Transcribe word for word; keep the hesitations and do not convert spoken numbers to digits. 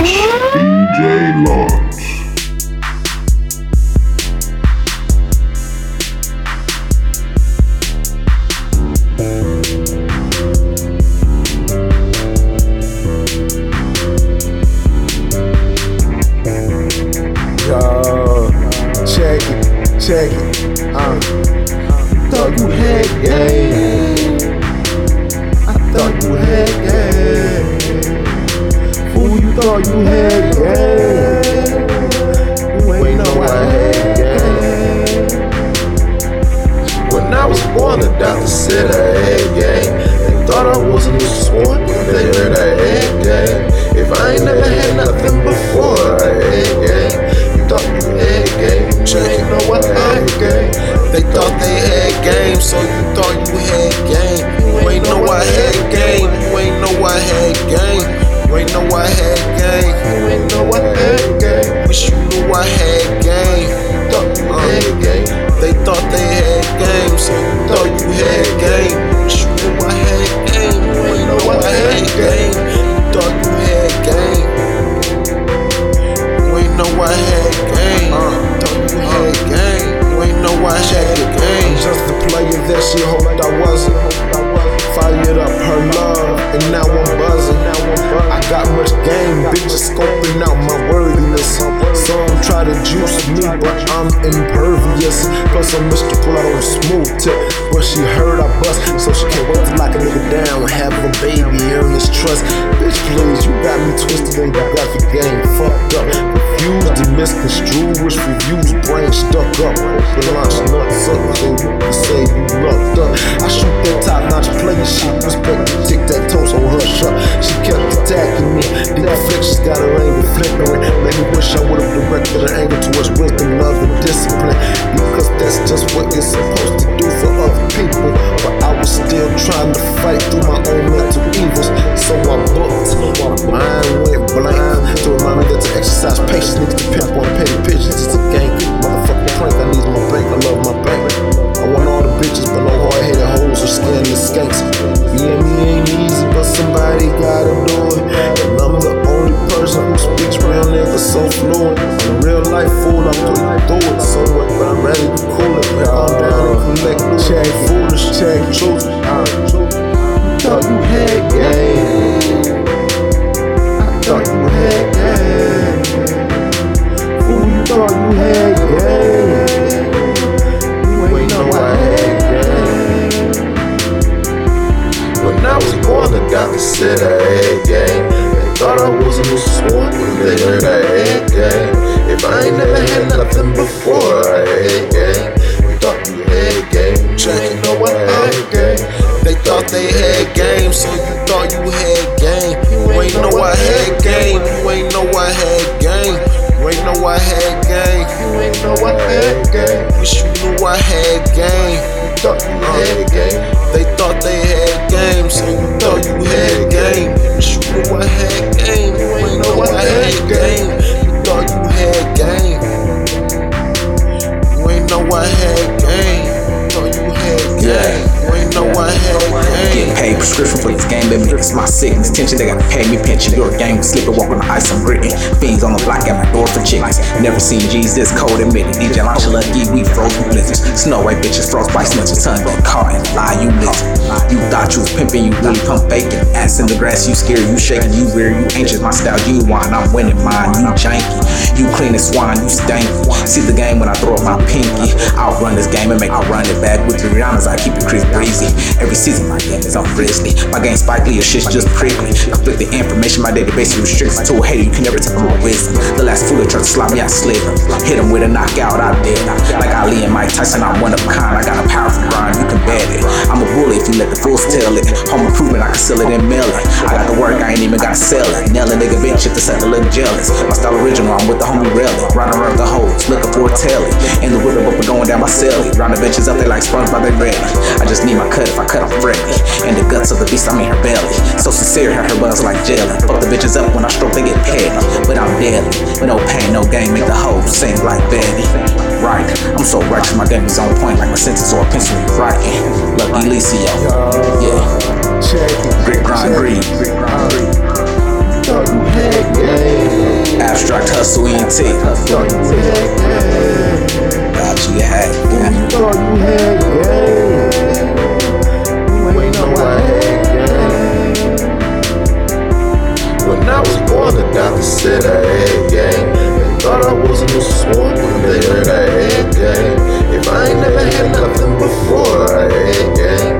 D J Launch. Yo, check it, check it. Uh, thought you had game. I thought you had game. Fool, you thought you had game. You ain't know I had game. When I was born, the doctor said I had game. They thought I wasn't a swan when they heard I had game. If I ain't never had nothing before, I had game. You thought you had game, you ain't know I had game. They thought they had game, so you thought you had game. You ain't know I had game, you ain't know I had game. You ain't know I had game, you ain't know I had game. Wish you knew I had game, you thought you had game. They thought they had game, so you thought you had game. Wish you knew I had game, you ain't know I had game. You thought you had game, you ain't know I had game. Thought you had game, you ain't know I had game. Just a player that she hoped I wasn't. Fired up her love, and now I'm buzzing. I got much game, bitches scoping out my worthiness. Some try to juice me, but I'm impervious. Plus I'm mystical, I don't smooth tip. But she heard I bust, so she can't wait to lock a nigga down and have a baby, earn his trust. Bitch, please, you got me twisted and you got the game fucked up. Confused and misconstrued, wish reviews, brain stuck up. The launch nuts up, so you can say you lucked up. I shoot that top notch player shit, respect the tic-tac-toe, so hush up. She kept attacking me, the afflictions got her anger flickering. Made me wish I would've directed her anger towards wisdom, love, and discipline. Because that's just what it's supposed to do for other people. But I was still trying to fight through my own mental evils. So I booked, my mind went blind. To remind me that to exercise patience, niggas to pimp on petty pigeons. It's a gang, motherfucking prank, I need my bank, I love my bank. I want all the bitches, but no hard-headed hoes or scandalous skanks. Being me ain't easy, but somebody gotta do it. And I'm the only person who speaks real niggas so fluent. I'm a real life fool, I put you through it somewhat, but I'm ready to cool it. Calm down and collect the check, foolish check, truth. Thought you had game. I thought you had game. Fool, you thought you had game. You ain't know I had game. When I was born, the doctor said I had game. They thought I wasn't a swan when they heard I had game. If I ain't never had nothing before, I had game. You thought you had game, you ain't know I had game. They thought they had game, so you thought you had game. You ain't know I had game, you ain't know I had game. You ain't know I had game, you ain't know I had game. Wish you knew I had game, you thought you had game. They thought they had game, so you thought you had game. Wish you knew I had game, you ain't know I had game. You thought you had game, you ain't know I had game. You thought you had game, you ain't know I had game. Getting paid prescription for this game, baby, it's my sickness. Tension, they gotta pay me pension. You're a gang with slipper, walk on the ice, I'm gritting. Fiends on the block at my door for chickens. Never seen G's this cold, admit it. D J Launch lucky, we froze with blizzards. Snow white bitches, frostbite snitches. Son, get caught and lie, you listen. You thought you was pimping, you really pump faking. Ass in the grass, you scared, you shaking, you weird, you anxious. My style, you wine, I'm winning mine, you janky. You clean as swine, you stanky. See the game when I throw up my pinky. I'll run this game and make I run it back with the Rihanna's. I keep it Chris Breezy. Every season my game is on Grizzly. My game Spike Lee, your shit's just prickly. Conflict the information, my database is restricted. To a hater, you can never tell my wisdom. The last fool that tried to slap me, I slid him. Hit him with a knockout, I did. Like Ali and Mike Tyson, I'm one of a kind. I got a powerful grind, you can bet it. I'm a bully if you let the fools tell it. Home improvement, I can sell it and mail it. I got the work, I ain't even gotta sell it. Nail a nigga bitch if the sucker look jealous. My style original, I'm with the homie rally. Riding around the hoes, looking for a telly. In the whip up, going down my celly. Round the bitches up, they like sponge by their ready. I just need my cut, if I cut, I'm friendly. And the guts of the beast, I'm in her belly. So sincere, her, her buzz like jelly. Fuck the bitches up when I stroke, they get petty. But I'm deadly, no pain, no gain, make the hoes sing like Betty. Right, I'm so righteous, my game is on point like my sentence or a pencil writing. Lucky Licio, yeah. Grit, grind, greed. Thought you had game. Hustle E N T. Thought you had game. Got you, you had Who you thought you had game? You ain't know I had game. When I was born and down the city, I had game. They thought I wasn't a sport when they heard I had game. If I ain't never had nothing before, I had game.